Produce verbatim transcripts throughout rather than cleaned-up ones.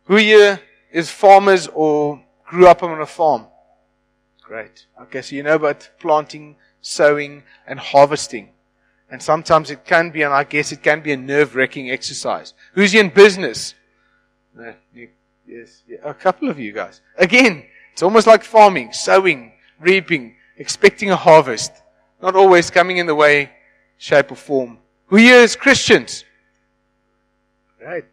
Who here is farmers or grew up on a farm? Great. Okay, so you know about planting, sowing, and harvesting. And sometimes it can be, and I guess it can be a nerve-wracking exercise. Who's here in business? No, you, yes, yeah, a couple of you guys. Again, it's almost like farming, sowing, reaping, expecting a harvest. Not always coming in the way, shape, or form. Who here is Christians? Right.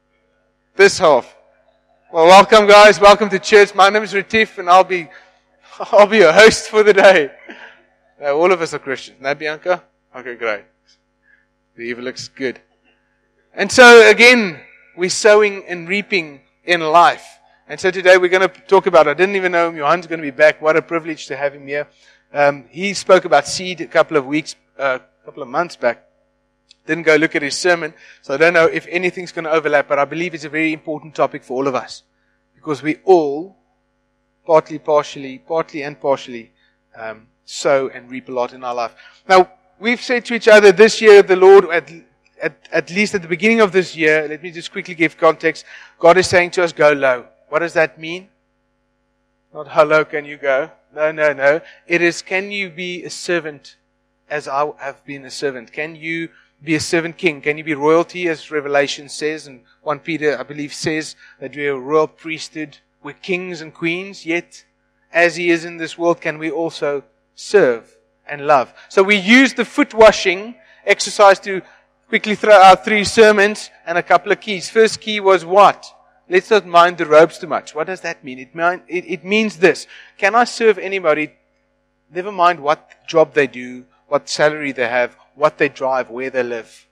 This half. Well, welcome guys. Welcome to church. My name is Retief, and I'll be, I'll be your host for the day. Now, all of us are Christians. No, Bianca? Okay, great. The evil looks good. And so, again, we're sowing and reaping in life. And so today we're going to talk about, I didn't even know Johan's going to be back. What a privilege to have him here. Um, he spoke about seed a couple of weeks, a uh, couple of months back. Didn't go look at his sermon, so I don't know if anything's going to overlap, but I believe it's a very important topic for all of us. Because we all, partly, partially, partly and partially, um, sow and reap a lot in our life. Now, we've said to each other this year, the Lord, at, at, at least at the beginning of this year, let me just quickly give context. God is saying to us, go low. What does that mean? Not how low can you go? No, no, no. It is, can you be a servant as I have been a servant? Can you be a servant king? Can you be royalty, as Revelation says, and First Peter, I believe, says that we are a royal priesthood, we're kings and queens, yet as He is in this world, can we also serve and love? So we use the foot washing exercise to quickly throw out three sermons and a couple of keys. First key was what? Let's not mind the robes too much. What does that mean? It, mind, it, it means this. Can I serve anybody, never mind what job they do, what salary they have, what they drive, where they live?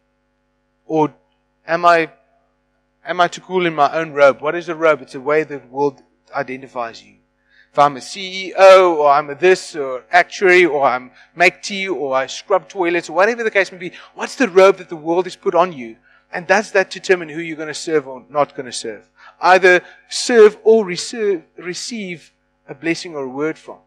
Or am I am I too cool in my own robe? What is a robe? It's a way the world identifies you. If I'm a C E O, or I'm a this, or actuary, or I make tea, or I scrub toilets, or whatever the case may be, what's the robe that the world has put on you? And does that determine who you're going to serve or not going to serve? Either serve or receive, receive a blessing or a word from.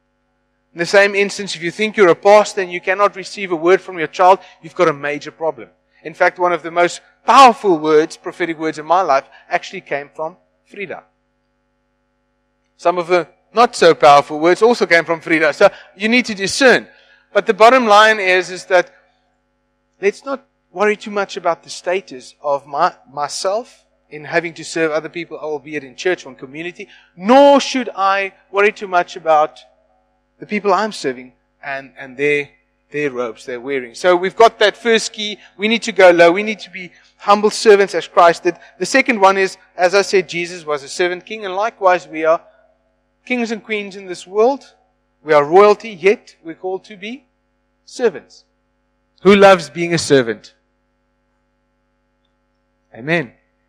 In the same instance, if you think you're a pastor and you cannot receive a word from your child, you've got a major problem. In fact, one of the most powerful words, prophetic words in my life, actually came from Frida. Some of the not so powerful words also came from Frida. So you need to discern. But the bottom line is, is that let's not worry too much about the status of my, myself in having to serve other people, albeit in church or in community, nor should I worry too much about the people I'm serving and, and their, their robes they're wearing. So we've got that first key. We need to go low. We need to be humble servants as Christ did. The second one is, as I said, Jesus was a servant king, and likewise we are kings and queens in this world. We are royalty, yet we're called to be servants. Who loves being a servant? Amen.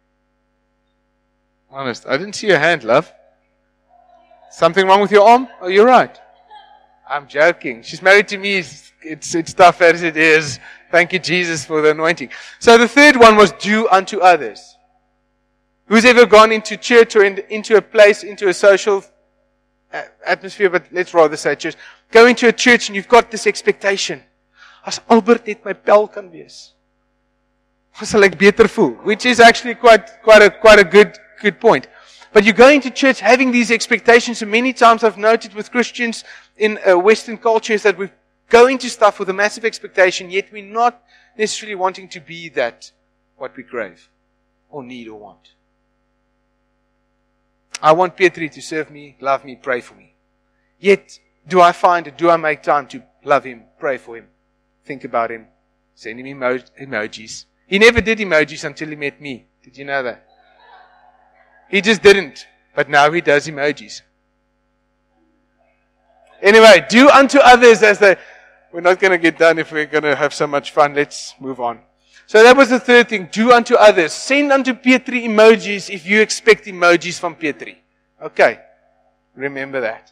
Honest. I didn't see your hand, love. Something wrong with your arm? Oh, you're right. I'm joking. She's married to me. It's, it's, it's tough as it is. Thank you, Jesus, for the anointing. So the third one was do unto others. Who's ever gone into church or in, into a place, into a social atmosphere, but let's rather say church. Go into a church and you've got this expectation. As Albert net my pel kan wees, sal ek beter voel, which is actually quite, quite a, quite a good, good point. But you go into church having these expectations, and many times I've noted with Christians in uh, Western cultures that we go into stuff with a massive expectation, yet we're not necessarily wanting to be that, what we crave, or need, or want. I want Petri to serve me, love me, pray for me. Yet, do I find it, do I make time to love him, pray for him, think about him, send him emo- emojis? He never did emojis until he met me. Did you know that? He just didn't. But now he does emojis. Anyway, do unto others as they... We're not going to get done if we're going to have so much fun. Let's move on. So that was the third thing. Do unto others. Send unto Petri emojis if you expect emojis from Petri. Okay. Remember that.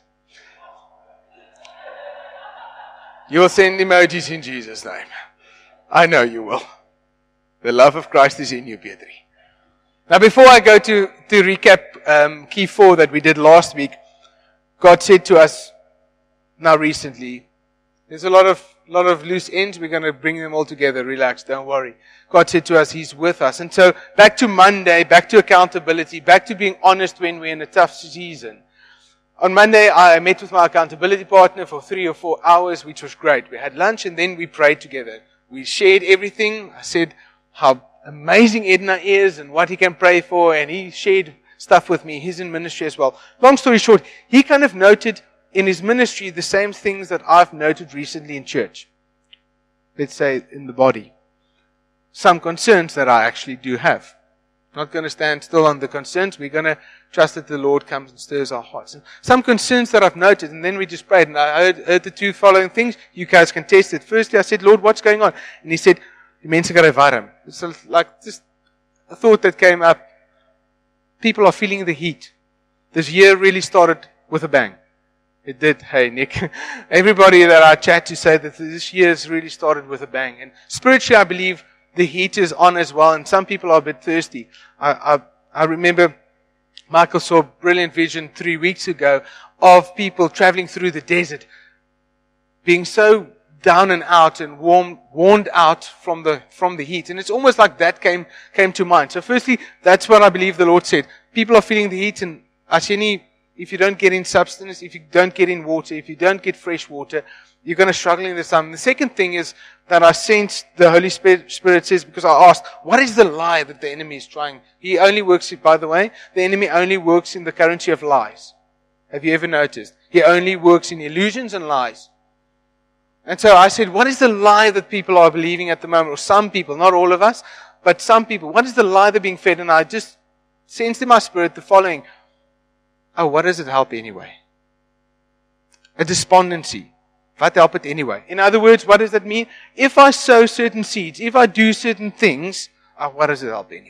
You will send emojis in Jesus' name. I know you will. The love of Christ is in you, Petri. Now, before I go to, to recap um, key four that we did last week, God said to us now recently, there's a lot of a lot of loose ends. We're going to bring them all together. Relax, don't worry. God said to us, He's with us. And so back to Monday, back to accountability, back to being honest when we're in a tough season. On Monday, I met with my accountability partner for three or four hours, which was great. We had lunch and then we prayed together. We shared everything. I said how amazing Edna is and what he can pray for, and he shared stuff with me. He's in ministry as well. Long story short, he kind of noted in his ministry the same things that I've noted recently in church. Let's say in the body. Some concerns that I actually do have. Not going to stand still on the concerns. We're going to trust that the Lord comes and stirs our hearts. And some concerns that I've noted, and then we just prayed, and I heard, heard the two following things. You guys can test it. Firstly, I said, Lord, what's going on? And He said, die mense kry warm. It's like just a thought that came up. People are feeling the heat. This year really started with a bang. It did. Hey, Nick. Everybody that I chat to say that this year has really started with a bang. And spiritually, I believe the heat is on as well, and some people are a bit thirsty. I, I, I remember Michael saw a brilliant vision three weeks ago of people traveling through the desert, being so down and out and warm, worn out from the from the heat. And it's almost like that came came to mind. So firstly, that's what I believe the Lord said. People are feeling the heat, and Asheni, if you don't get in substance, if you don't get in water, if you don't get fresh water, you're going to struggle in the sun. The second thing is that I sensed the Holy Spirit, Spirit says, because I asked, what is the lie that the enemy is trying? He only works, by the way, the enemy only works in the currency of lies. Have you ever noticed? He only works in illusions and lies. And so I said, what is the lie that people are believing at the moment? Or some people, not all of us, but some people. What is the lie they're being fed? And I just sensed in my spirit the following. Oh, what does it help anyway? A despondency. What help it anyway? In other words, what does that mean? If I sow certain seeds, if I do certain things, oh, what does it help anyway?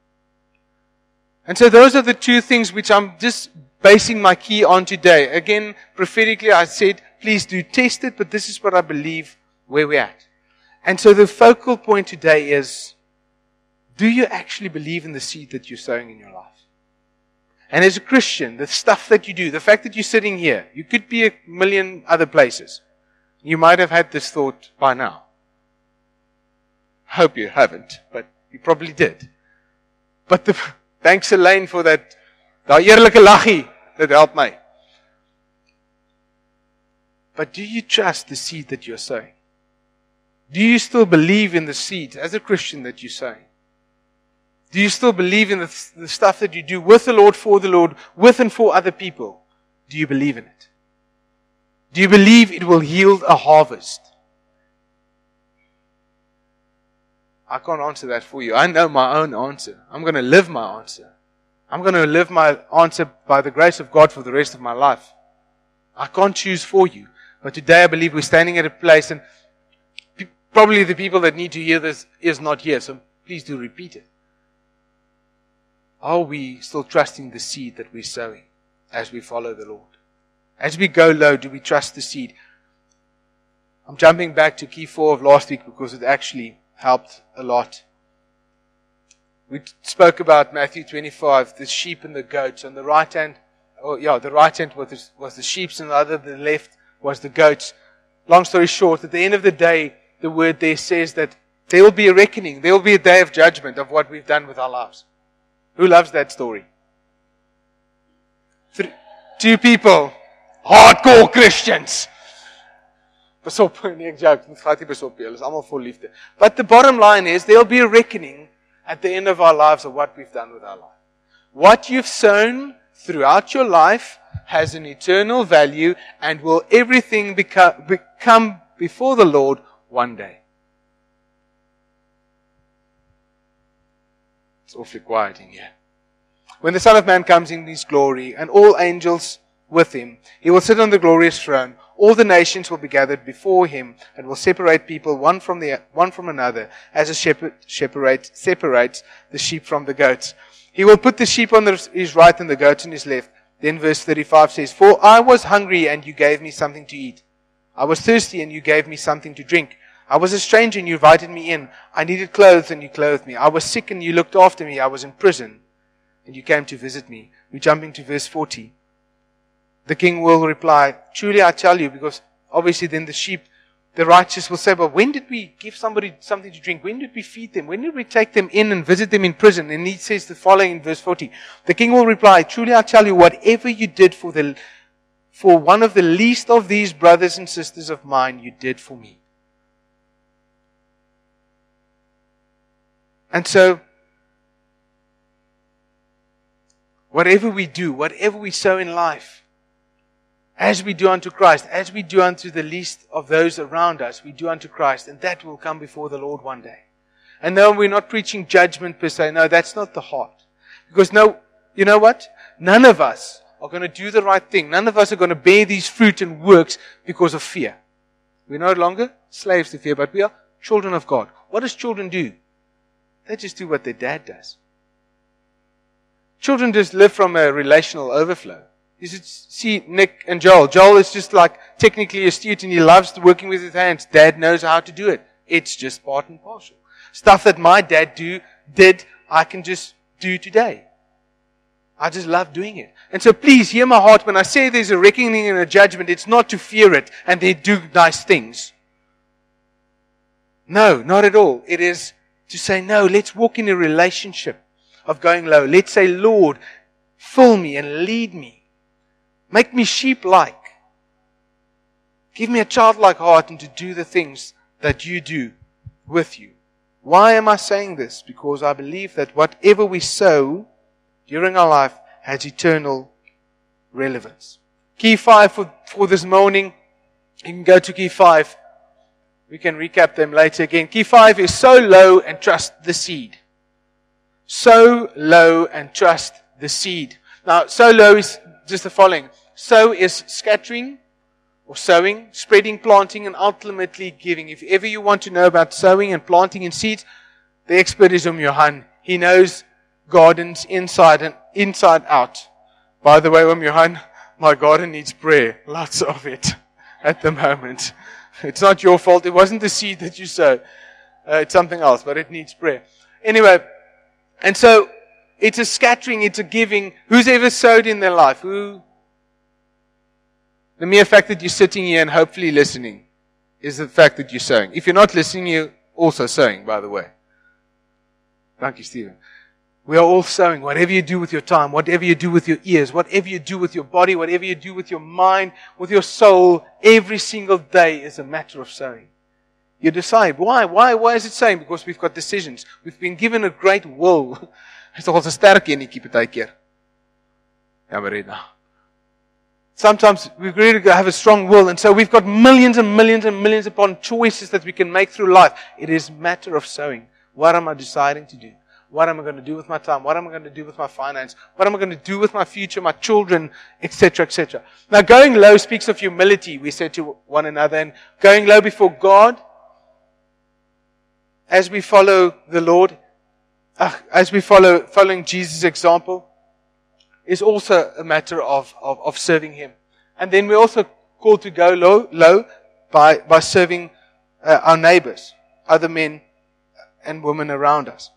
And so those are the two things which I'm just basing my key on today. Again, prophetically, I said, please do test it, but this is what I believe where we're at. And so the focal point today is, do you actually believe in the seed that you're sowing in your life? And as a Christian, the stuff that you do, the fact that you're sitting here, you could be a million other places. You might have had this thought by now. Hope you haven't, but you probably did. But the thanks Elaine for that. Daai eerlike laggie, that helped me. But do you trust the seed that you're sowing? Do you still believe in the seed as a Christian that you're sowing? Do you still believe in the, the stuff that you do with the Lord, for the Lord, with and for other people? Do you believe in it? Do you believe it will yield a harvest? I can't answer that for you. I know my own answer. I'm going to live my answer. I'm going to live my answer by the grace of God for the rest of my life. I can't choose for you. But today I believe we're standing at a place, and pe- probably the people that need to hear this is not here. So please do repeat it. Are we still trusting the seed that we're sowing as we follow the Lord? As we go low, do we trust the seed? I'm jumping back to key four of last week because it actually helped a lot. We spoke about Matthew twenty-five, the sheep and the goats. On the right hand, oh yeah, the right hand was the, was the sheep, and the other, the left, was the goats. Long story short, at the end of the day, the word there says that there will be a reckoning. There will be a day of judgment of what we've done with our lives. Who loves that story? Three, two people. Hardcore Christians. Pas op, nee, ek joke, dit gaat nie pas op, julle is almal vol liefde. But the bottom line is, there'll be a reckoning at the end of our lives of what we've done with our life. What you've sown throughout your life has an eternal value, and will everything become, become before the Lord one day. It's awfully quiet in here. When the Son of Man comes in His glory, and all angels with Him, He will sit on the glorious throne. All the nations will be gathered before Him, and will separate people one from the one from another, as a shepherd separates, separates the sheep from the goats. He will put the sheep on the, His right and the goats on His left. Then verse thirty-five says, For I was hungry, and you gave me something to eat. I was thirsty, and you gave me something to drink. I was a stranger, and you invited me in. I needed clothes, and you clothed me. I was sick, and you looked after me. I was in prison, and you came to visit me. We're jumping to verse forty. The king will reply, Truly I tell you, because obviously then the sheep the righteous will say, but when did we give somebody something to drink? When did we feed them? When did we take them in and visit them in prison? And he says the following in verse forty. The king will reply, truly I tell you, whatever you did for the for one of the least of these brothers and sisters of mine, you did for me. And so, whatever we do, whatever we sow in life, as we do unto Christ, as we do unto the least of those around us, we do unto Christ, and that will come before the Lord one day. And no, we're not preaching judgment per se. No, that's not the heart. Because no, you know what? None of us are going to do the right thing. None of us are going to bear these fruit and works because of fear. We're no longer slaves to fear, but we are children of God. What does children do? They just do what their dad does. Children just live from a relational overflow. You should see Nick and Joel. Joel is just like technically astute and he loves working with his hands. Dad knows how to do it. It's just part and parcel. Stuff that my dad do, did, I can just do today. I just love doing it. And so please hear my heart when I say there's a reckoning and a judgment. It's not to fear it and they do nice things. No, not at all. It is to say, no, let's walk in a relationship of going low. Let's say, Lord, fill me and lead me. Make me sheep-like. Give me a childlike heart and to do the things that you do with you. Why am I saying this? Because I believe that whatever we sow during our life has eternal relevance. Key five for, for this morning. You can go to key five. We can recap them later again. Key five is sow low and trust the seed. Sow low and trust the seed. Now, sow low is just the following. Sow is scattering or sowing, spreading, planting, and ultimately giving. If ever you want to know about sowing and planting in seeds, the expert is Um Johan. He knows gardens inside and inside out. By the way, Um Johan, my garden needs prayer. Lots of it at the moment. It's not your fault. It wasn't the seed that you sowed. Uh, it's something else, but it needs prayer. Anyway, and so it's a scattering, it's a giving. Who's ever sowed in their life? Who? The mere fact that you're sitting here and hopefully listening is the fact that you're sowing. If you're not listening, you're also sowing, by the way. Thank you, Stephen. We are all sowing. Whatever you do with your time, whatever you do with your ears, whatever you do with your body, whatever you do with your mind, with your soul, every single day is a matter of sowing. You decide. Why? Why? Why is it saying? Because we've got decisions. We've been given a great will. It's al 'n sterk enetjie partykeer. Ja, maar red nou. Sometimes we really have a strong will, and so we've got millions and millions and millions upon choices that we can make through life. It is a matter of sowing. What am I deciding to do? What am I going to do with my time? What am I going to do with my finance? What am I going to do with my future, my children, et cetera, et cetera. Now, going low speaks of humility, we said to one another, and going low before God, as we follow the Lord, uh, as we follow following Jesus' example, is also a matter of, of, of serving Him. And then we're also called to go low, low by, by serving uh, our neighbors, other men and women around us.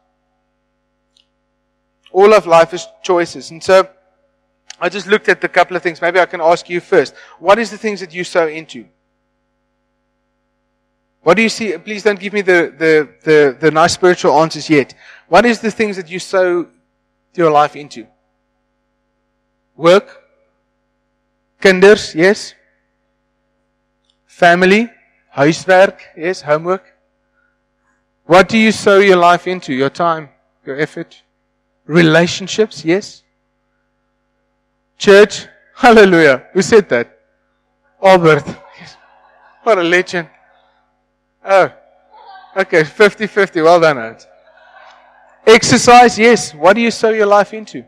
All of life is choices. And so, I just looked at a couple of things. Maybe I can ask you first. What is the things that you sow into? What do you see? Please don't give me the, the, the, the nice spiritual answers yet. What is the things that you sow your life into? Work? Kinders? Yes. Family? Huiswerk? Yes. Homework? What do you sow your life into? Your time? Your effort? Relationships, yes. Church, hallelujah. Who said that? Albert. Yes. What a legend. Oh, okay, fifty-fifty. Well done, Ed. Exercise, yes. What do you sow your life into?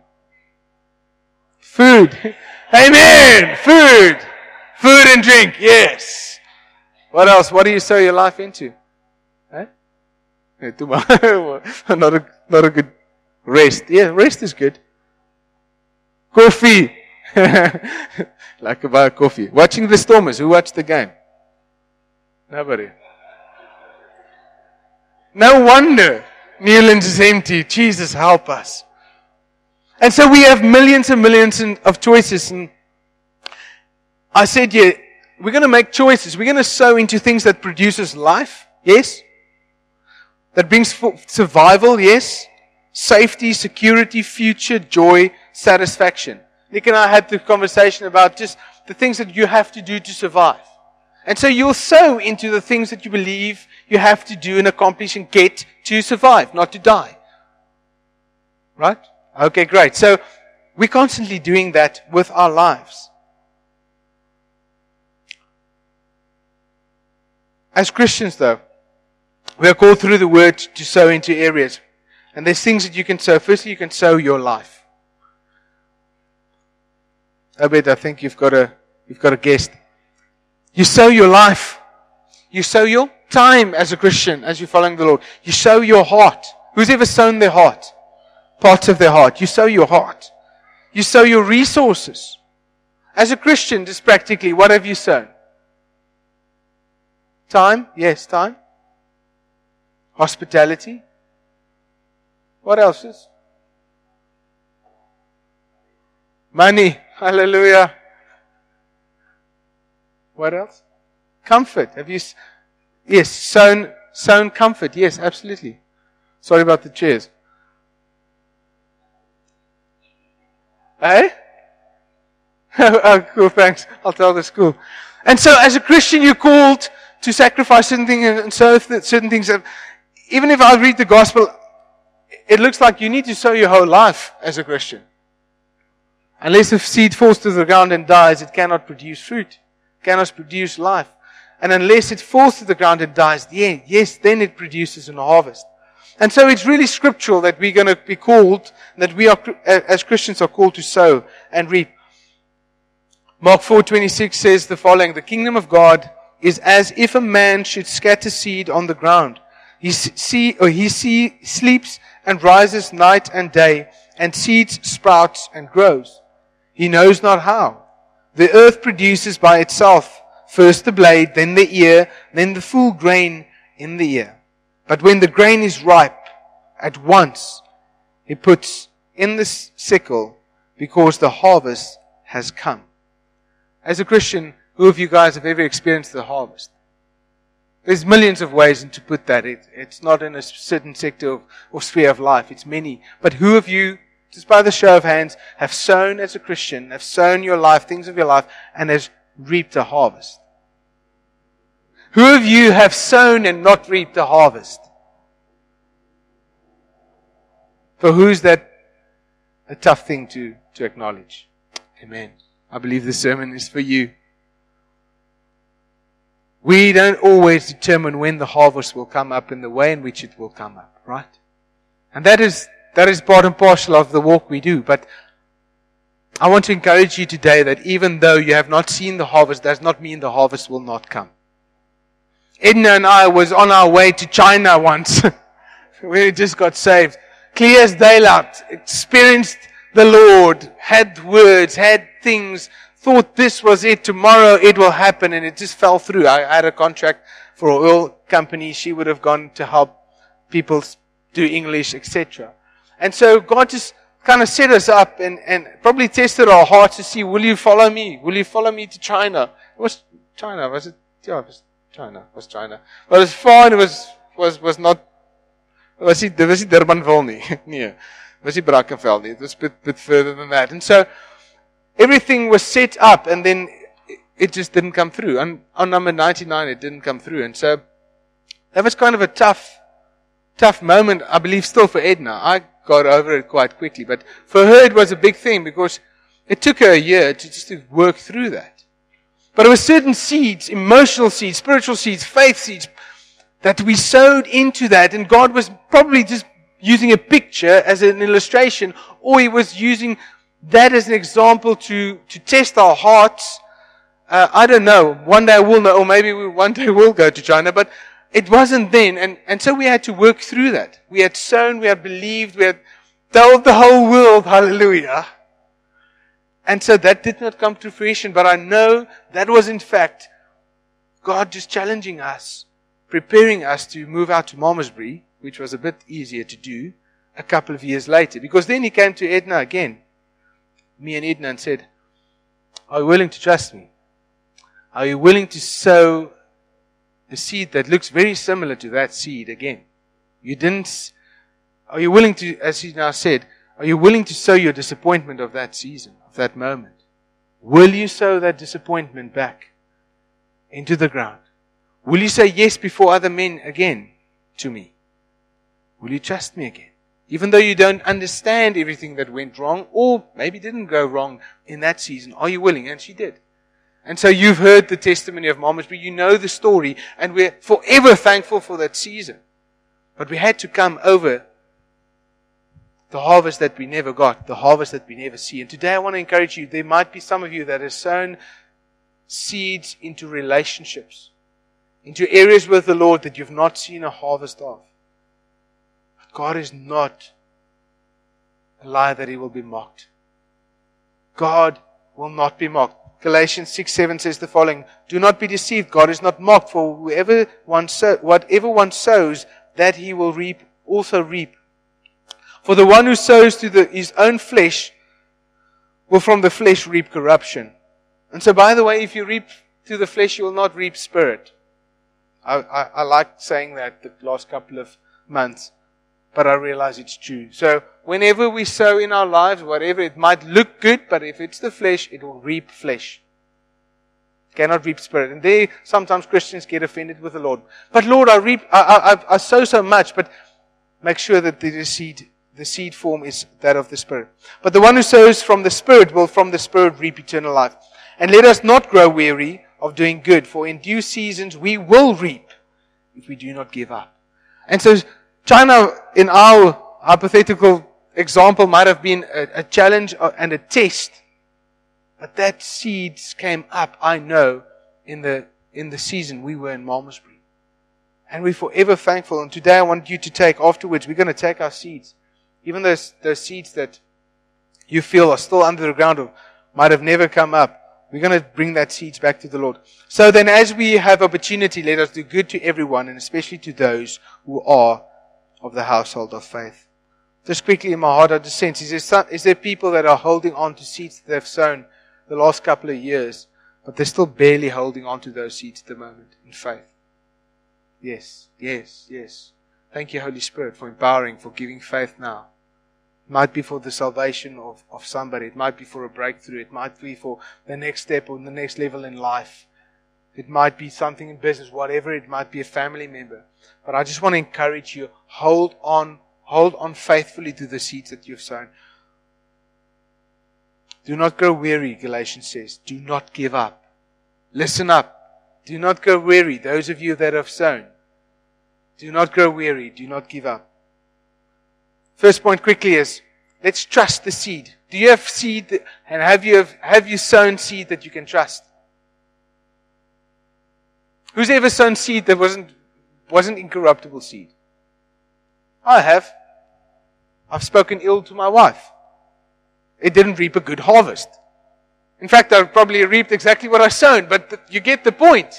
Food. Amen. Food. Food and drink, yes. What else? What do you sow your life into? Eh? Not a, not a good rest. Yeah, rest is good. Coffee. Like a bar of coffee. Watching the Stormers. Who watched the game? Nobody. No wonder Newlands is empty. Jesus, help us. And so we have millions and millions of choices. And I said, yeah, we're going to make choices. We're going to sow into things that produces life. Yes. That brings survival. Yes. Safety, security, future, joy, satisfaction. Nick and I had the conversation about just the things that you have to do to survive. And so you'll sow into the things that you believe you have to do and accomplish and get to survive, not to die. Right? Okay, great. So we're constantly doing that with our lives. As Christians, though, we are called through the Word to sow into areas. And there's things that you can sow. Firstly, you can sow your life. Obed, I think you've got a, you've got a guest. You sow your life. You sow your time as a Christian, as you're following the Lord. You sow your heart. Who's ever sown their heart? Parts of their heart. You sow your heart. You sow your resources. As a Christian, just practically, what have you sown? Time? Yes, time. Hospitality. What else is? Money. Hallelujah. What else? Comfort. Have you, yes, sown, sown comfort. Yes, absolutely. Sorry about the chairs. Eh? Oh, cool, thanks. I'll tell the school. And so as a Christian, you're called to sacrifice certain things, and so certain things. Have, even if I read the gospel, it looks like you need to sow your whole life as a Christian. Unless a seed falls to the ground and dies, it cannot produce fruit. Cannot produce life. And unless it falls to the ground and dies, yeah, yes, then it produces a harvest. And so it's really scriptural that we're going to be called, that we are, as Christians are called to sow and reap. Mark four twenty-six says the following: the kingdom of God is as if a man should scatter seed on the ground. He see, or he see, sleeps and rises night and day, and seeds sprouts and grows. He knows not how. The earth produces by itself first the blade, then the ear, then the full grain in the ear. But when the grain is ripe, at once he puts in the sickle, because the harvest has come. As a Christian, who of you guys have ever experienced the harvest? There's millions of ways to put that. It, it's not in a certain sector of, or sphere of life. It's many. But who of you, just by the show of hands, have sown as a Christian, have sown your life, things of your life, and has reaped a harvest? Who of you have sown and not reaped a harvest? For who's that a tough thing to, to acknowledge? Amen. I believe this sermon is for you. We don't always determine when the harvest will come up and the way in which it will come up, right? And that is that is part and parcel of the walk we do. But I want to encourage you today that even though you have not seen the harvest, does not mean the harvest will not come. Edna and I was on our way to China once. We just got saved. Clear as daylight, experienced the Lord, had words, had things, thought this was it, tomorrow it will happen, and it just fell through. I had a contract for an oil company. She would have gone to help people do English, et cetera. And so God just kind of set us up and, and probably tested our hearts to see, will you follow me? Will you follow me to China? It was China, was it? Yeah, it was China. It was China. But it was fine. It was, was, was not, was it, was it Durbanville nie? Nee. Was it Brackenfell nie? It was a bit, bit further than that. And so, everything was set up, and then it just didn't come through. On, on number ninety-nine, it didn't come through. And so, that was kind of a tough, tough moment, I believe, still for Edna. I got over it quite quickly. But for her, it was a big thing, because it took her a year to just to work through that. But there were certain seeds, emotional seeds, spiritual seeds, faith seeds, that we sowed into that. And God was probably just using a picture as an illustration, or He was using that as an example to, to test our hearts. Uh, I don't know. One day I will know, or maybe we, one day we'll go to China, but it wasn't then. And, and so we had to work through that. We had sown, we had believed, we had told the whole world, hallelujah. And so that did not come to fruition, but I know that was in fact God just challenging us, preparing us to move out to Malmesbury, which was a bit easier to do a couple of years later. Because then He came to Edna again, me and Edna, and said, are you willing to trust me? Are you willing to sow a seed that looks very similar to that seed again? You didn't, are you willing to, as he now said, are you willing to sow your disappointment of that season, of that moment? Will you sow that disappointment back into the ground? Will you say yes before other men again to me? Will you trust me again? Even though you don't understand everything that went wrong, or maybe didn't go wrong in that season, are you willing? And she did. And so you've heard the testimony of Malmesbury, you know the story, and we're forever thankful for that season. But we had to come over the harvest that we never got, the harvest that we never see. And today I want to encourage you, there might be some of you that have sown seeds into relationships, into areas with the Lord that you've not seen a harvest of. But God is not a liar that He will be mocked. God will not be mocked. Galatians six seven says the following, do not be deceived, God is not mocked, for whoever one sow, whatever one sows, that he will reap, also reap. For the one who sows to the, his own flesh will from the flesh reap corruption. And so, by the way, if you reap to the flesh, you will not reap spirit. I, I, I like saying that the last couple of months, but I realize it's true. So, whenever we sow in our lives, whatever, it might look good, but if it's the flesh, it will reap flesh. It cannot reap spirit. And there, sometimes Christians get offended with the Lord. But Lord, I reap, I, I, I, I sow so much, but make sure that the seed, the seed form is that of the Spirit. But the one who sows from the Spirit will from the Spirit reap eternal life. And let us not grow weary of doing good, for in due seasons we will reap if we do not give up. And so China, in our hypothetical example, might have been a, a challenge and a test. But that seeds came up, I know, in the in the season we were in Malmesbury. And we're forever thankful. And today I want you to take, afterwards, we're going to take our seeds. Even those, those seeds that you feel are still under the ground or might have never come up, we're going to bring that seeds back to the Lord. So then as we have opportunity, let us do good to everyone, and especially to those who are of the household of faith. Just quickly in my heart, I just sense, is there, some, is there people that are holding on to seeds that they've sown the last couple of years, but they're still barely holding on to those seeds at the moment in faith? Yes, yes, yes. Thank you, Holy Spirit, for empowering, for giving faith now. It might be for the salvation of, of somebody. It might be for a breakthrough. It might be for the next step or the next level in life. It might be something in business, whatever. It might be a family member. But I just want to encourage you, hold on, hold on faithfully to the seeds that you've sown. Do not grow weary, Galatians says. Do not give up. Listen up. Do not grow weary, those of you that have sown. Do not grow weary. Do not give up. First point quickly is, let's trust the seed. Do you have seed, that, and have you have, have you sown seed that you can trust? Who's ever sown seed that wasn't wasn't incorruptible seed? I have. I've spoken ill to my wife. It didn't reap a good harvest. In fact, I probably reaped exactly what I sown, but the, you get the point.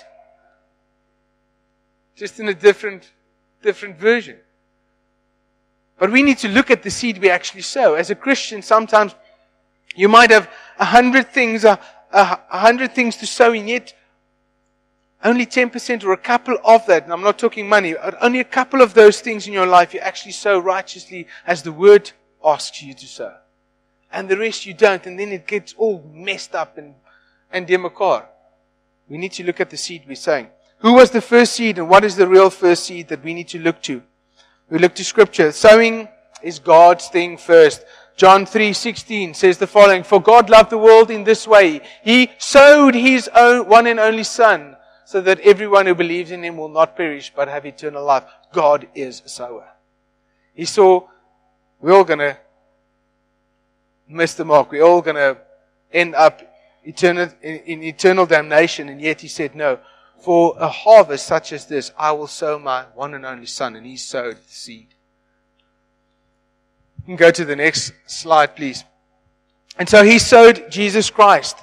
Just in a different, different version. But we need to look at the seed we actually sow. As a Christian, sometimes you might have a hundred things, a, a, a hundred things to sow, and yet only ten percent or a couple of that, and I'm not talking money, only a couple of those things in your life you actually sow righteously as the Word asks you to sow. And the rest you don't, and then it gets all messed up and, and demakar. We need to look at the seed we're sowing. Who was the first seed, and what is the real first seed that we need to look to? We look to Scripture. Sowing is God's thing first. John three sixteen says the following, for God loved the world in this way. He sowed His own one and only Son, so that everyone who believes in Him will not perish, but have eternal life. God is a sower. He saw, we're all going to miss the mark. We're all going to end up eternal, in, in eternal damnation. And yet He said, no, for a harvest such as this, I will sow my one and only Son. And He sowed the seed. You can go to the next slide, please. And so He sowed Jesus Christ.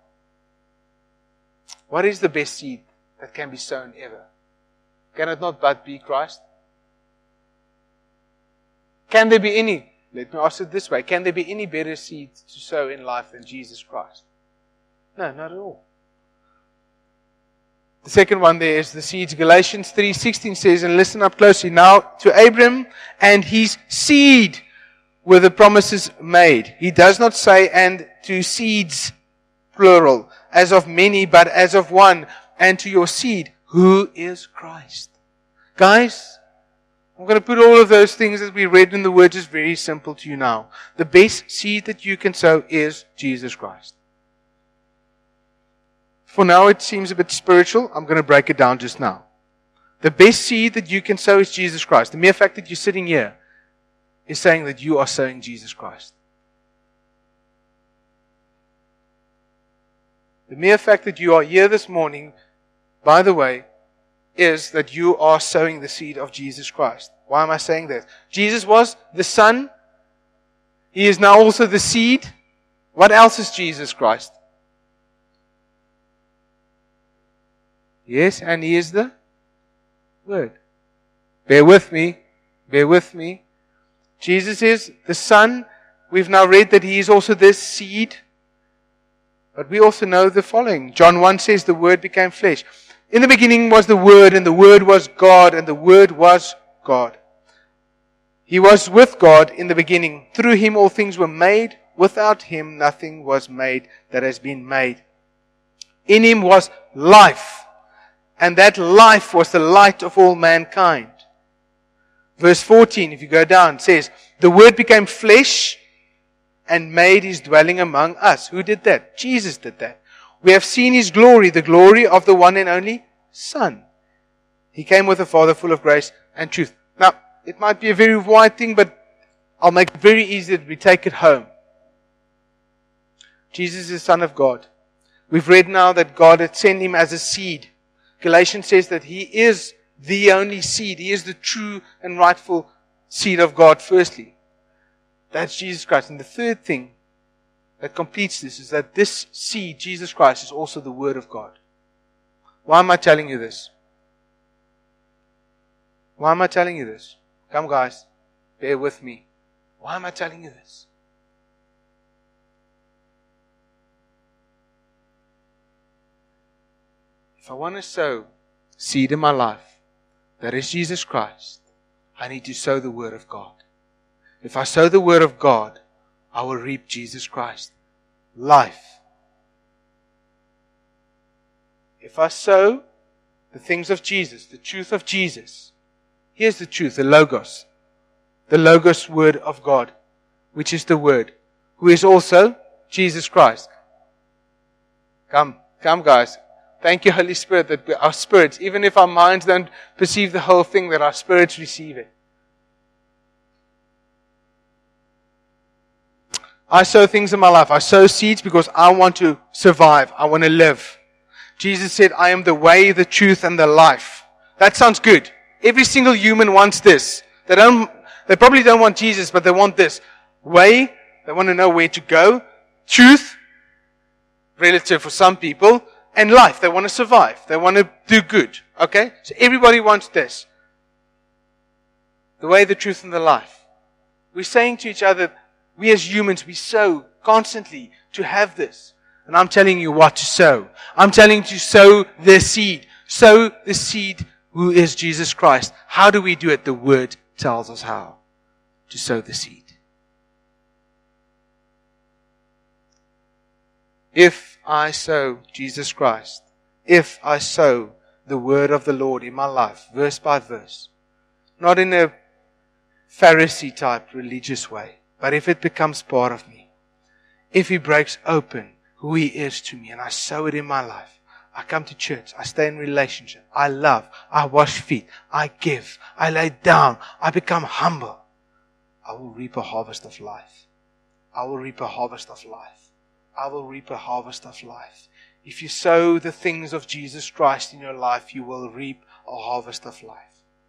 What is the best seed that can be sown ever? Can it not but be Christ? Can there be any, let me ask it this way, can there be any better seed to sow in life than Jesus Christ? No, not at all. The second one there is the seeds. Galatians three sixteen says, and listen up closely now, to Abram and his seed were the promises made. He does not say, and to seeds, plural, as of many, but as of one, and to your seed, who is Christ. Guys, I'm going to put all of those things that we read in the Word just very simple to you now. The best seed that you can sow is Jesus Christ. For now it seems a bit spiritual. I'm going to break it down just now. The best seed that you can sow is Jesus Christ. The mere fact that you're sitting here is saying that you are sowing Jesus Christ. The mere fact that you are here this morning, by the way, is that you are sowing the seed of Jesus Christ. Why am I saying that? Jesus was the Son. He is now also the seed. What else is Jesus Christ? Yes, and He is the Word. Bear with me. Bear with me. Jesus is the Son. We've now read that He is also this seed. But we also know the following. John one says the Word became flesh. In the beginning was the Word, and the Word was God, and the Word was God. He was with God in the beginning. Through Him all things were made. Without Him nothing was made that has been made. In Him was life. And that life was the light of all mankind. Verse fourteen, if you go down, says, the Word became flesh and made His dwelling among us. Who did that? Jesus did that. We have seen His glory, the glory of the one and only Son. He came with a Father full of grace and truth. Now, it might be a very wide thing, but I'll make it very easy that we take it home. Jesus is the Son of God. We've read now that God had sent Him as a seed. Galatians says that He is the only seed. He is the true and rightful seed of God, firstly. That's Jesus Christ. And the third thing that completes this is that this seed, Jesus Christ, is also the Word of God. Why am I telling you this? Why am I telling you this? Come guys, bear with me. Why am I telling you this? If I want to sow seed in my life, that is Jesus Christ, I need to sow the Word of God. If I sow the Word of God, I will reap Jesus Christ. Life. If I sow the things of Jesus, the truth of Jesus, here's the truth, the Logos. The Logos Word of God, which is the Word, who is also Jesus Christ. Come, come guys. Thank you, Holy Spirit, that our spirits, even if our minds don't perceive the whole thing, that our spirits receive it. I sow things in my life. I sow seeds because I want to survive. I want to live. Jesus said, I am the way, the truth, and the life. That sounds good. Every single human wants this. They don't, they probably don't want Jesus, but they want this. Way, they want to know where to go. Truth, relative for some people. And life, they want to survive. They want to do good. Okay? So everybody wants this. The way, the truth, and the life. We're saying to each other, we as humans, we sow constantly to have this. And I'm telling you what to sow. I'm telling you to sow the seed. Sow the seed who is Jesus Christ. How do we do it? The Word tells us how to sow the seed. If I sow Jesus Christ, if I sow the Word of the Lord in my life, verse by verse, not in a Pharisee type religious way, but if it becomes part of me, if He breaks open who He is to me and I sow it in my life, I come to church, I stay in relationship, I love, I wash feet, I give, I lay down, I become humble, I will reap a harvest of life. I will reap a harvest of life. I will reap a harvest of life. If you sow the things of Jesus Christ in your life, you will reap a harvest of life.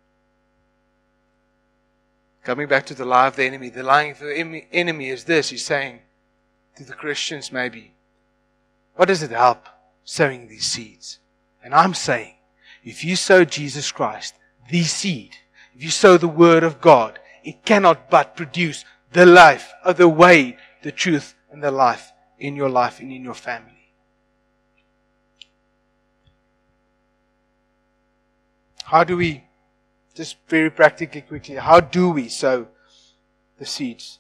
Coming back to the lie of the enemy. The lie of the enemy is this. He's saying to the Christians maybe, what does it help sowing these seeds? And I'm saying, if you sow Jesus Christ, the seed, if you sow the Word of God, it cannot but produce the life, or the way, the truth, and the life in your life and in your family. How do we, just very practically, quickly, how do we sow the seeds?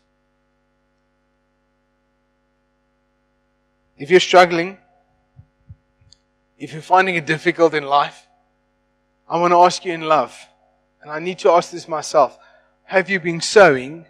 If you're struggling, if you're finding it difficult in life, I want to ask you in love, and I need to ask this myself, have you been sowing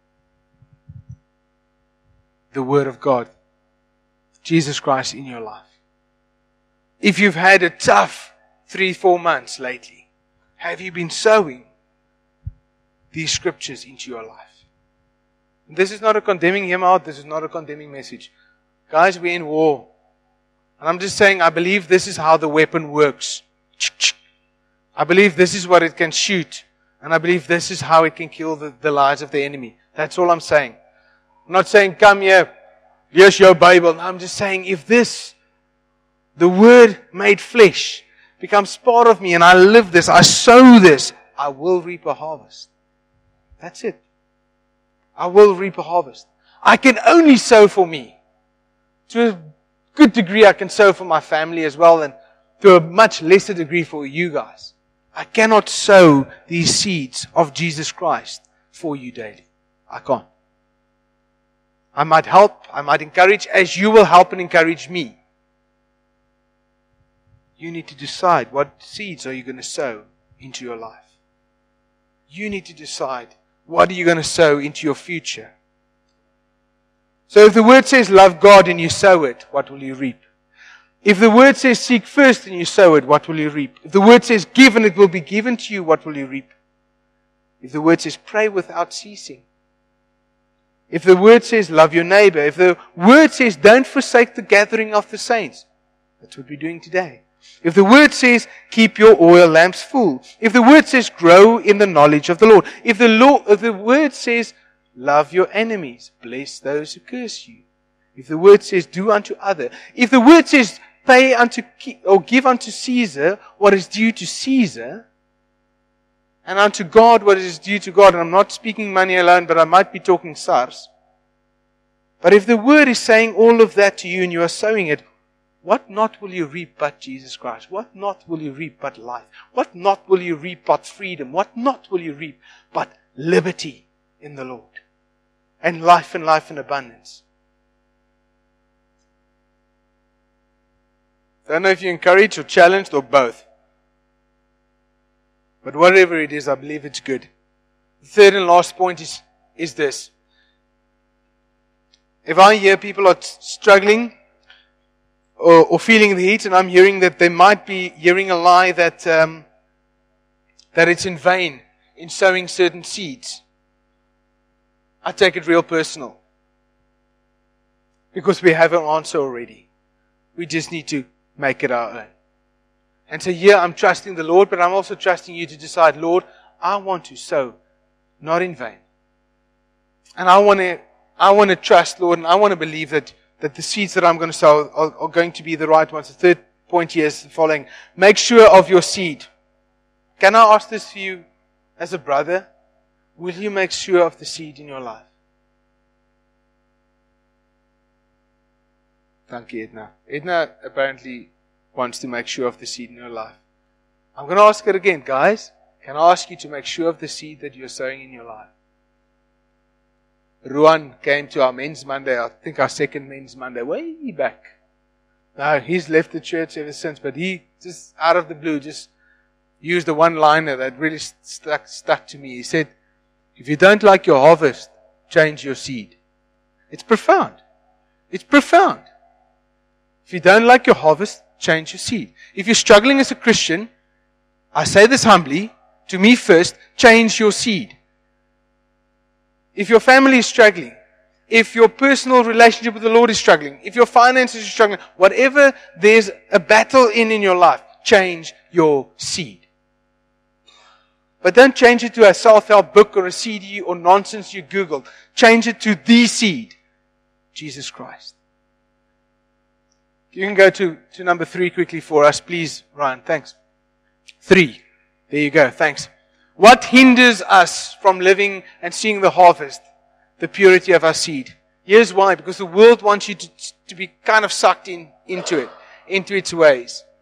the Word of God, Jesus Christ, in your life? If you've had a tough three, four months lately, have you been sowing these scriptures into your life? And this is not a condemning him out. This is not a condemning message. Guys, we're in war. And I'm just saying, I believe this is how the weapon works. I believe this is what it can shoot. And I believe this is how it can kill the, the lives of the enemy. That's all I'm saying. I'm not saying, come here, here's your Bible. No, I'm just saying, if this, the Word made flesh, becomes part of me and I live this, I sow this, I will reap a harvest. That's it. I will reap a harvest. I can only sow for me. To a good degree, I can sow for my family as well, and to a much lesser degree for you guys. I cannot sow these seeds of Jesus Christ for you daily. I can't. I might help, I might encourage, as you will help and encourage me. You need to decide what seeds are you going to sow into your life. You need to decide what are you going to sow into your future. So if the Word says love God and you sow it, what will you reap? If the Word says seek first and you sow it, what will you reap? If the Word says give and it will be given to you, what will you reap? If the Word says pray without ceasing. If the Word says love your neighbor. If the Word says don't forsake the gathering of the saints. That's what we're doing today. If the Word says keep your oil lamps full. If the Word says grow in the knowledge of the Lord. If the, Lord, if the Word says love your enemies. Bless those who curse you. If the Word says do unto other. If the Word says pay unto or give unto Caesar what is due to Caesar, and unto God what is due to God. And I'm not speaking money alone, but I might be talking SARS. But if the Word is saying all of that to you and you are sowing it, what not will you reap but Jesus Christ? What not will you reap but life? What not will you reap but freedom? What not will you reap but liberty in the Lord? And life and life in abundance. I don't know if you're encouraged or challenged or both. But whatever it is, I believe it's good. The third and last point is, is this. If I hear people are struggling or, or feeling the heat, and I'm hearing that they might be hearing a lie that um, that it's in vain in sowing certain seeds, I take it real personal. Because we have an answer already. We just need to make it our own. And so here I'm trusting the Lord, but I'm also trusting you to decide, Lord, I want to sow, not in vain. And I want to, I want to trust, Lord, and I want to believe that, that the seeds that I'm going to sow are, are going to be the right ones. The third point here is the following. Make sure of your seed. Can I ask this for you as a brother? Will you make sure of the seed in your life? Thank you, Edna. Edna apparently wants to make sure of the seed in your life. I'm going to ask it again, guys. Can I ask you to make sure of the seed that you're sowing in your life? Ruan came to our Men's Monday, I think our second Men's Monday, way back. Now, he's left the church ever since, but he just out of the blue just used a one-liner that really stuck, stuck to me. He said, if you don't like your harvest, change your seed. It's profound. It's profound. If you don't like your harvest, change your seed. If you're struggling as a Christian, I say this humbly, to me first, change your seed. If your family is struggling, if your personal relationship with the Lord is struggling, if your finances are struggling, whatever there's a battle in in your life, change your seed. But don't change it to a self-help book or a C D or nonsense you Googled. Change it to the seed, Jesus Christ. You can go to, to number three quickly for us, please, Ryan. Thanks. Three. There you go. Thanks. What hinders us from living and seeing the harvest? The purity of our seed. Here's why. Because the world wants you to, to be kind of sucked in into it, into its ways.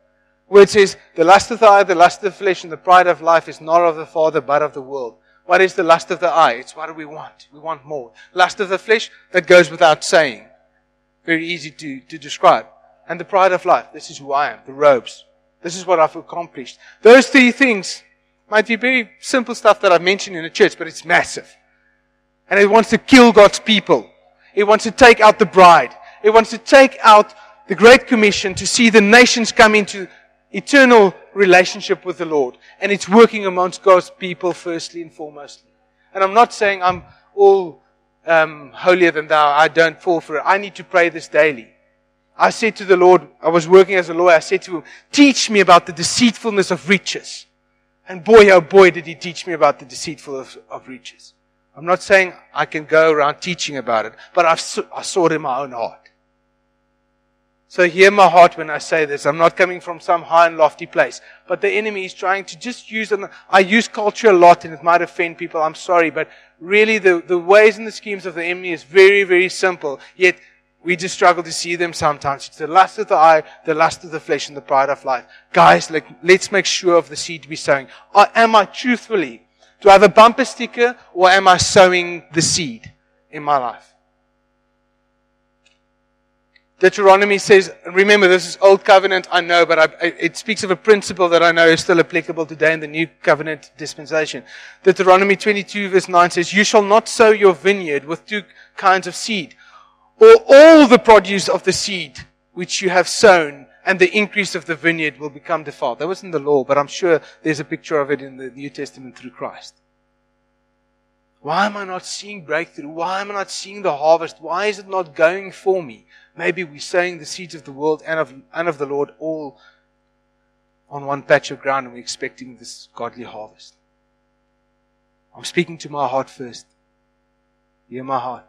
Where it says, the lust of the eye, the lust of the flesh, and the pride of life is not of the Father, but of the world. What is the lust of the eye? It's what do we want? We want more. Lust of the flesh, that goes without saying. Very easy to, to describe. And the pride of life, this is who I am, the robes. This is what I've accomplished. Those three things might be very simple stuff that I've mentioned in the church, but it's massive. And it wants to kill God's people. It wants to take out the bride. It wants to take out the Great Commission to see the nations come into eternal relationship with the Lord. And it's working amongst God's people firstly and foremostly. And I'm not saying I'm all um, holier than thou. I don't fall for it. I need to pray this daily. I said to the Lord, I was working as a lawyer, I said to him, teach me about the deceitfulness of riches. And boy, oh boy, did he teach me about the deceitfulness of riches. I'm not saying I can go around teaching about it, but I've, I saw it in my own heart. So hear my heart when I say this. I'm not coming from some high and lofty place. But the enemy is trying to just use, an, I use culture a lot and it might offend people. I'm sorry. But really the, the ways and the schemes of the enemy is very, very simple. Yet we just struggle to see them sometimes. It's the lust of the eye, the lust of the flesh, and the pride of life. Guys, like, let's make sure of the seed we're sowing. Or am I truthfully, do I have a bumper sticker or am I sowing the seed in my life? Deuteronomy says, remember this is Old Covenant, I know, but I, it speaks of a principle that I know is still applicable today in the New Covenant dispensation. Deuteronomy twenty-two verse nine says, you shall not sow your vineyard with two kinds of seed, or all the produce of the seed which you have sown, and the increase of the vineyard will become defiled. That wasn't the law, but I'm sure there's a picture of it in the New Testament through Christ. Why am I not seeing breakthrough? Why am I not seeing the harvest? Why is it not going for me? Maybe we're sowing the seeds of the world and of, and of the Lord all on one patch of ground and we're expecting this godly harvest. I'm speaking to my heart first. Hear my heart.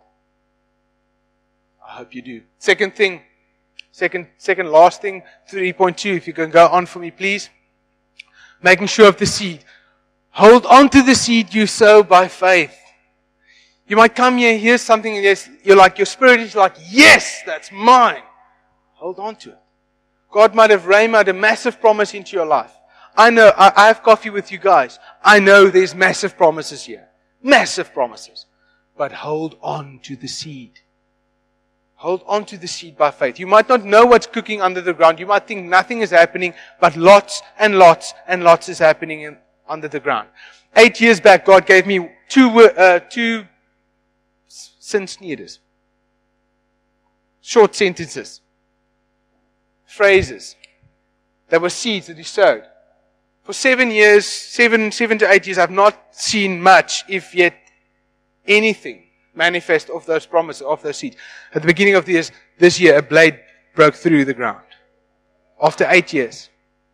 I hope you do. Second thing, second, second last thing, three point two, if you can go on for me please. Making sure of the seed. Hold on to the seed you sow by faith. You might come here, hear something, and you're like, your spirit is like, yes, that's mine. Hold on to it. God might have rhema a massive promise into your life. I know, I, I have coffee with you guys. I know there's massive promises here. Massive promises. But hold on to the seed. Hold on to the seed by faith. You might not know what's cooking under the ground. You might think nothing is happening, but lots and lots and lots is happening in, under the ground. Eight years back, God gave me two, uh, two sinsneders. Short sentences. Phrases. They were seeds that He sowed. For seven years, seven, seven to eight years, I've not seen much, if yet anything, manifest of those promises, of those seeds. At the beginning of this, this year, a blade broke through the ground. After eight years.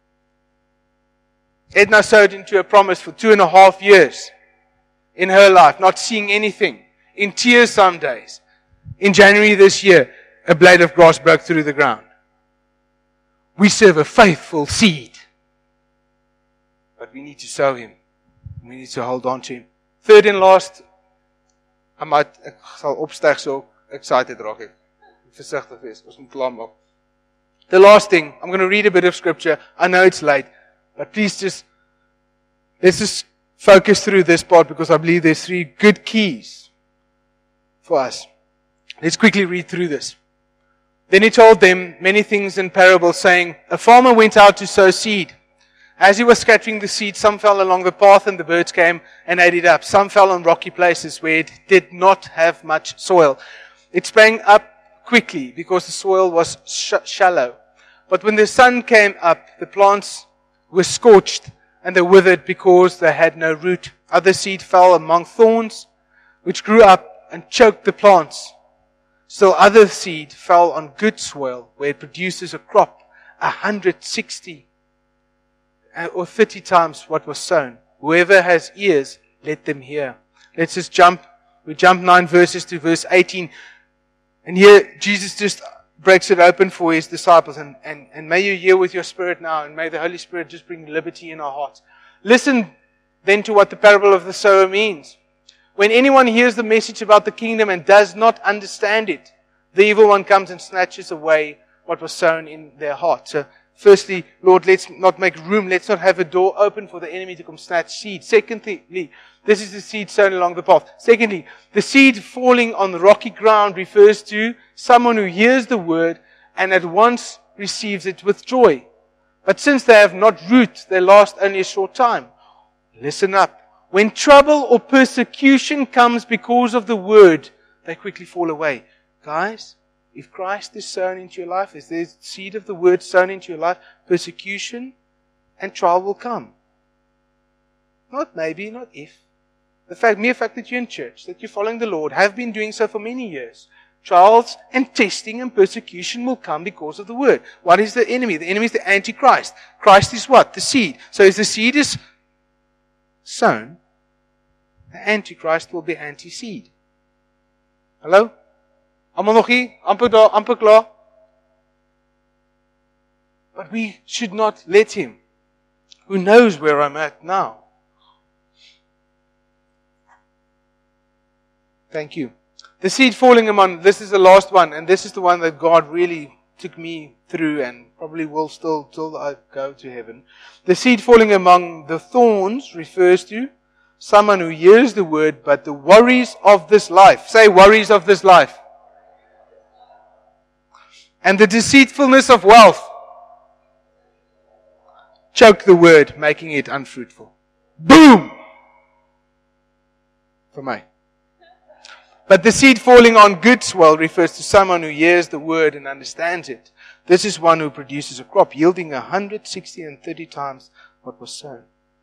Edna sowed into a promise for two and a half years in her life, not seeing anything. In tears some days. In January this year, a blade of grass broke through the ground. We serve a faithful seed. But we need to sow him. We need to hold on to him. Third and last, I might, ek sal opstyg so excited raak ek. Versigtig wees, ons moet klaar maak. The last thing, I'm going to read a bit of scripture. I know it's late, but please just, let's just focus through this part because I believe there's three good keys for us. Let's quickly read through this. Then he told them many things in parables, saying, a farmer went out to sow seed. As he was scattering the seed, some fell along the path and the birds came and ate it up. Some fell on rocky places where it did not have much soil. It sprang up quickly because the soil was sh- shallow. But when the sun came up, the plants were scorched and they withered because they had no root. Other seed fell among thorns, which grew up and choked the plants. Still other seed fell on good soil, where it produces a crop, a hundred sixty or thirty times what was sown. Whoever has ears, let them hear. Let's just jump. We jump nine verses to verse eighteen. And here Jesus just breaks it open for his disciples. And, and, and may you hear with your spirit now, and may the Holy Spirit just bring liberty in our hearts. Listen then to what the parable of the sower means. When anyone hears the message about the kingdom and does not understand it, the evil one comes and snatches away what was sown in their heart. So Firstly, Lord, let's not make room. Let's not have a door open for the enemy to come snatch seed. Secondly, this is the seed sown along the path. Secondly, the seed falling on the rocky ground refers to someone who hears the word and at once receives it with joy. But since they have not root, they last only a short time. Listen up. When trouble or persecution comes because of the word, they quickly fall away. Guys, if Christ is sown into your life, if there's seed of the word sown into your life, persecution and trial will come. Not maybe, not if. The fact, mere fact that you're in church, that you're following the Lord, have been doing so for many years. Trials and testing and persecution will come because of the word. What is the enemy? The enemy is the Antichrist. Christ is what? The seed. So if the seed is sown, the Antichrist will be anti-seed. Hallo? Almal nog hier? Amper daar, amper klaar? But we should not let him, who knows where I'm at now. Thank you. The seed falling among, this is the last one, and this is the one that God really took me through and probably will still till I go to heaven. The seed falling among the thorns refers to someone who hears the word, but the worries of this life. Say, worries of this life. And the deceitfulness of wealth choke the word, making it unfruitful. Boom! For me. But the seed falling on good soil refers to someone who hears the word and understands it. This is one who produces a crop yielding a hundred, sixty, and thirty times what was sown.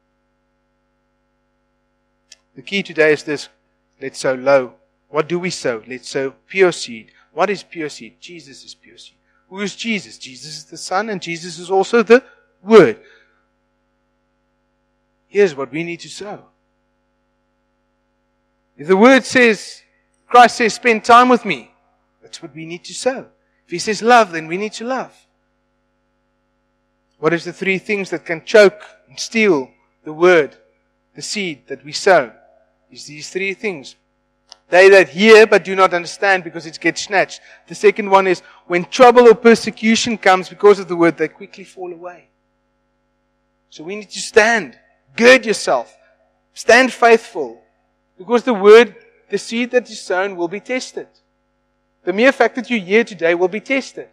The key today is this. Let's sow low. What do we sow? Let's sow pure seed. What is pure seed? Jesus is pure seed. Who is Jesus? Jesus is the Son, and Jesus is also the Word. Here's what we need to sow. If the Word says, Christ says, spend time with me, that's what we need to sow. If He says love, then we need to love. What is the three things that can choke and steal the Word, the seed that we sow? It's these three things. They that hear but do not understand because it gets snatched. The second one is when trouble or persecution comes because of the word, they quickly fall away. So we need to stand. Gird yourself. Stand faithful. Because the word, the seed that is sown will be tested. The mere fact that you're here today will be tested.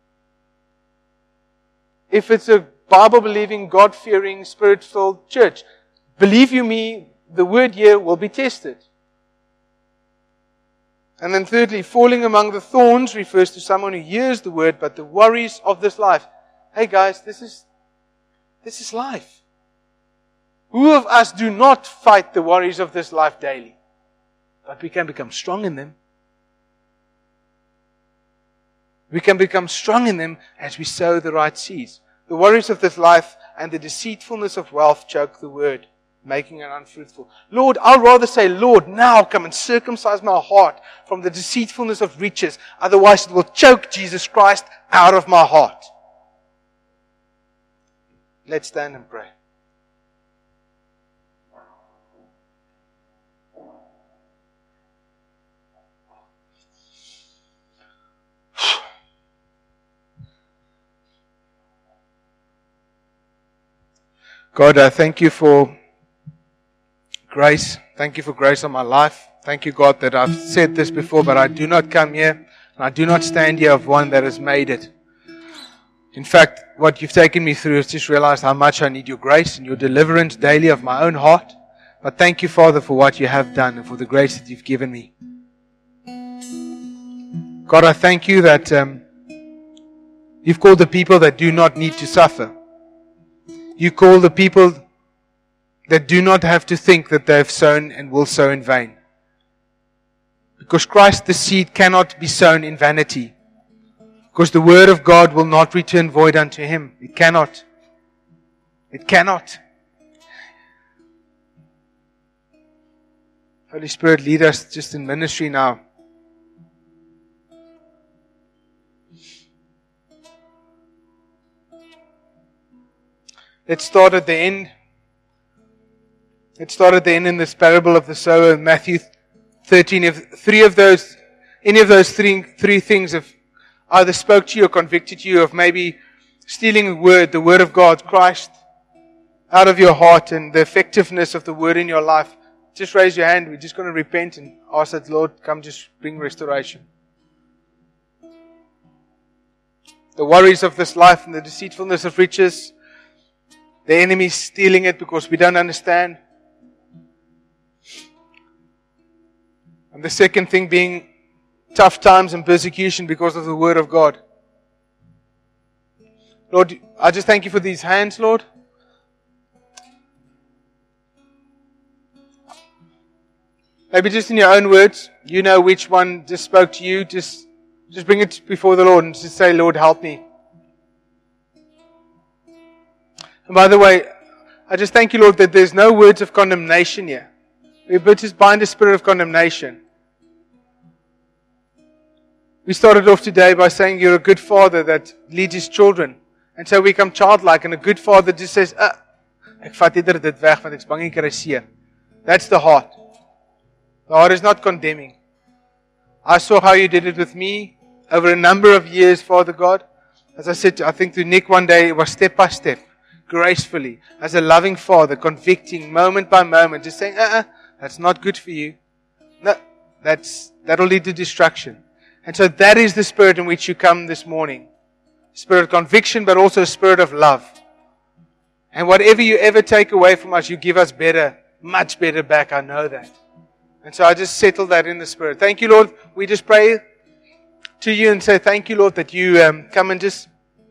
If it's a Bible-believing, God-fearing, Spirit-filled church, believe you me, the word here will be tested. And then thirdly, falling among the thorns refers to someone who hears the word, but the worries of this life. Hey guys, this is, this is life. Who of us do not fight the worries of this life daily? But we can become strong in them. We can become strong in them as we sow the right seeds. The worries of this life and the deceitfulness of wealth choke the word, making it unfruitful. Lord, I'd rather say, Lord, now come and circumcise my heart from the deceitfulness of riches. Otherwise it will choke Jesus Christ out of my heart. Let's stand and pray. God, I thank you for grace. Thank you for grace on my life. Thank you, God, that I've said this before, but I do not come here, and I do not stand here of one that has made it. In fact, what you've taken me through is just realized how much I need your grace and your deliverance daily of my own heart. But thank you, Father, for what you have done and for the grace that you've given me. God, I thank you that um, you've called the people that do not need to suffer. You call the people that do not have to think that they have sown and will sow in vain. Because Christ the seed cannot be sown in vanity. Because the word of God will not return void unto Him. It cannot. It cannot. Holy Spirit, lead us just in ministry now. Let's start at the end. Let's start at the end in this parable of the sower, Matthew thirteen. If three of those, any of those three, three things have either spoke to you or convicted you of maybe stealing the word, the word of God, Christ, out of your heart and the effectiveness of the word in your life, just raise your hand. We're just going to repent and ask that, Lord, come just bring restoration. The worries of this life and the deceitfulness of riches, the enemy stealing it because we don't understand. And the second thing being tough times and persecution because of the word of God. Lord, I just thank you for these hands, Lord. Maybe just in your own words, you know which one just spoke to you. Just, just bring it before the Lord and just say, Lord, help me. And by the way, I just thank you, Lord, that there's no words of condemnation here. We just bind the spirit of condemnation. We started off today by saying you're a good father that leads his children. And so we become childlike, and a good father just says, ah, ek vat eerder dit weg want ek's bang ek kry seer. That's the heart. The heart is not condemning. I saw how you did it with me over a number of years, Father God. As I said, I think to Nick one day, it was step by step, gracefully, as a loving father, convicting moment by moment, just saying, uh-uh, that's not good for you. No, that's, that'll lead to destruction. And so that is the spirit in which you come this morning. Spirit of conviction, but also a spirit of love. And whatever you ever take away from us, you give us better, much better back. I know that. And so I just settle that in the spirit. Thank you, Lord. We just pray to you and say, thank you, Lord, that you um, come and just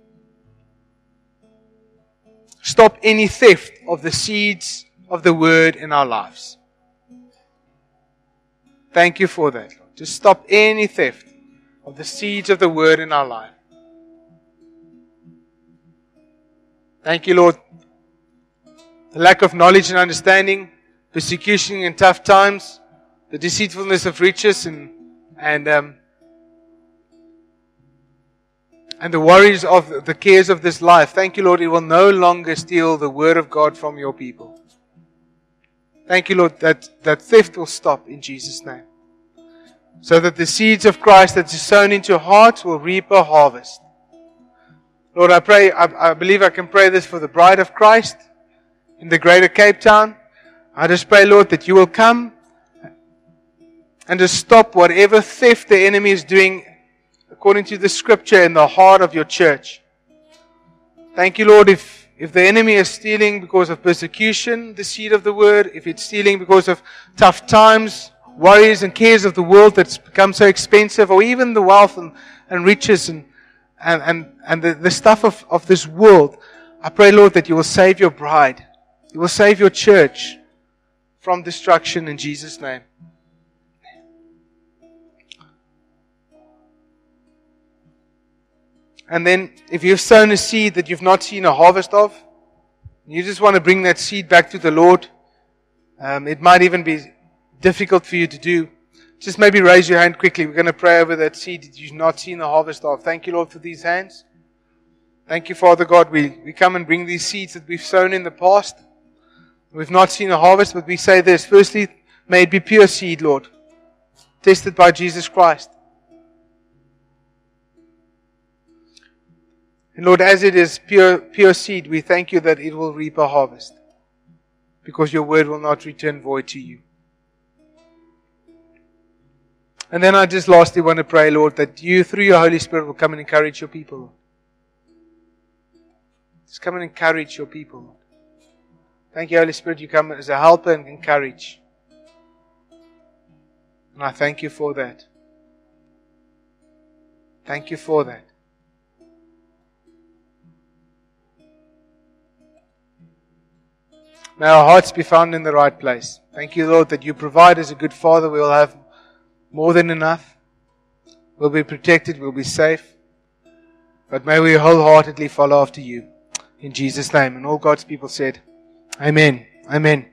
stop any theft of the seeds of the word in our lives. Thank you for that, Lord. Just stop any theft of the seeds of the word in our life. Thank you, Lord. The lack of knowledge and understanding, persecution in tough times, the deceitfulness of riches and and um, and the worries of the cares of this life. Thank you, Lord, it will no longer steal the word of God from your people. Thank you, Lord, that, that theft will stop in Jesus' name. So that the seeds of Christ that is sown into your heart will reap a harvest. Lord, I pray, I, I believe I can pray this for the bride of Christ in the greater Cape Town. I just pray, Lord, that you will come and just stop whatever theft the enemy is doing according to the scripture in the heart of your church. Thank you, Lord, if, if the enemy is stealing because of persecution, the seed of the word, if it's stealing because of tough times, worries and cares of the world that's become so expensive, or even the wealth and, and riches and and, and, and the, the stuff of, of this world, I pray, Lord, that you will save your bride. You will save your church from destruction in Jesus' name. And then, if you've sown a seed that you've not seen a harvest of, you just want to bring that seed back to the Lord, um, it might even be difficult for you to do. Just maybe raise your hand quickly. We're going to pray over that seed that you've not seen the harvest of. Thank you, Lord, for these hands. Thank you, Father God. We, we come and bring these seeds that we've sown in the past. We've not seen a harvest, but we say this. Firstly, may it be pure seed, Lord, tested by Jesus Christ. And Lord, as it is pure, pure seed, we thank you that it will reap a harvest, because your word will not return void to you. And then I just lastly want to pray, Lord, that you, through your Holy Spirit, will come and encourage your people, Lord. Just come and encourage your people, Lord. Thank you, Holy Spirit, you come as a helper and encourage. And I thank you for that. Thank you for that. May our hearts be found in the right place. Thank you, Lord, that you provide as a good Father. We will have more than enough. We'll be protected. We'll be safe. But may we wholeheartedly follow after you. In Jesus' name. And all God's people said, Amen. Amen.